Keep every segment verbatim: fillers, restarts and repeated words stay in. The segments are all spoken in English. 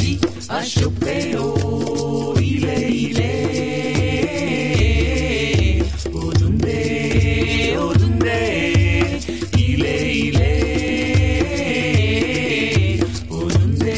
Aji, Ashopeo, Ile, Ile. Odunde, Odunde, Ile, Ile. Odunde,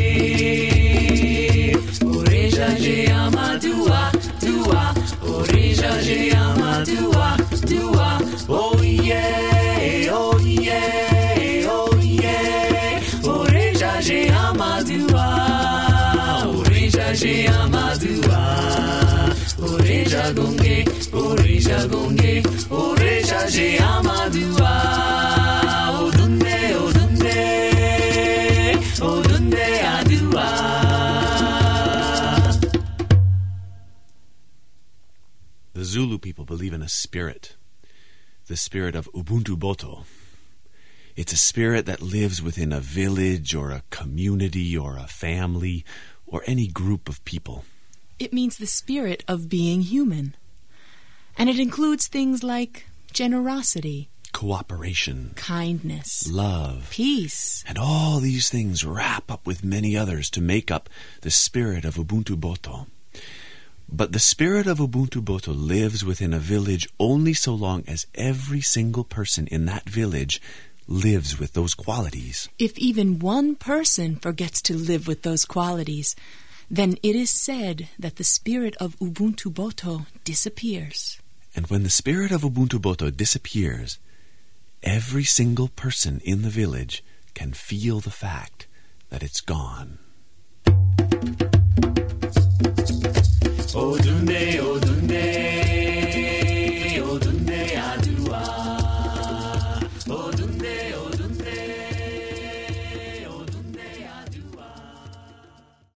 Oreja, Je, Amadua, Dua, Oreja, Je, Amadua, Dua. Oh yeah, oh yeah, oh yeah. Oreja, Je, Amadua, Oreja, Je, Amadua. Oreja gonge, Oreja gonge, Oreja, Je, Amadua. Odunde, Odunde, Odunde, Adua. The Zulu people believe in a spirit, the spirit of Ubuntu Boto. It's a spirit that lives within a village or a community or a family or any group of people. It means the spirit of being human. And it includes things like generosity, Cooperation, kindness, love, peace. and all these things wrap up with many others to make up the spirit of Ubuntu Boto. But the spirit of Ubuntu Boto lives within a village only so long as every single person in that village lives with those qualities. If even one person forgets to live with those qualities, then it is said that the spirit of Ubuntu Boto disappears. And when the spirit of Ubuntu Boto disappears, every single person in the village can feel the fact that it's gone.